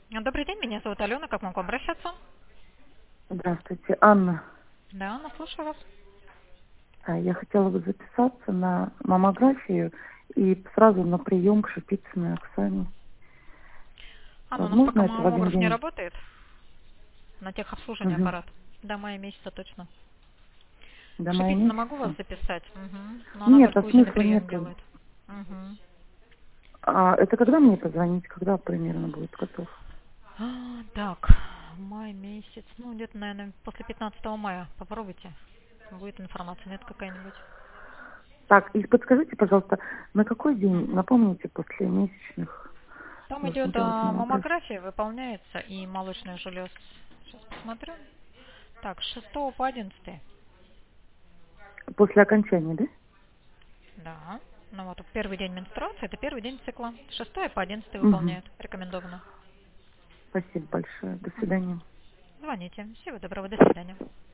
Добрый день, меня зовут Алена, как могу обращаться? Здравствуйте, Анна. Да, Анна, слушаю вас. Я хотела бы записаться на маммографию и сразу на прием к Шипицыной Оксане. Анна, у нас пока Возможно это в один маммограф не день? работает, на техобслуживание Мгм. аппарат. До мая месяца точно. К До мая Шипицыной могу вас месяца? записать, но она Нет, а только УЗИ смысла прием нету. делает. Мгм. А это когда мне позвонить? Когда примерно будет готов? Так, май месяц, где-то, наверное, после 15 мая. Попробуйте. Будет информация, нет какая-нибудь. Так, и подскажите, пожалуйста, на какой день, Мгм. напомните, после месячных Там нужно идет делать маммографию? маммография, выполняется и молочный желез. Сейчас посмотрю. Так, с 6 по 11. После окончания, да? Да. Ну вот первый день менструации, это первый день цикла. С 6 по 11 Угу. выполняют. Рекомендовано. Спасибо большое. До Мгм. свидания. Звоните. Всего доброго. До свидания.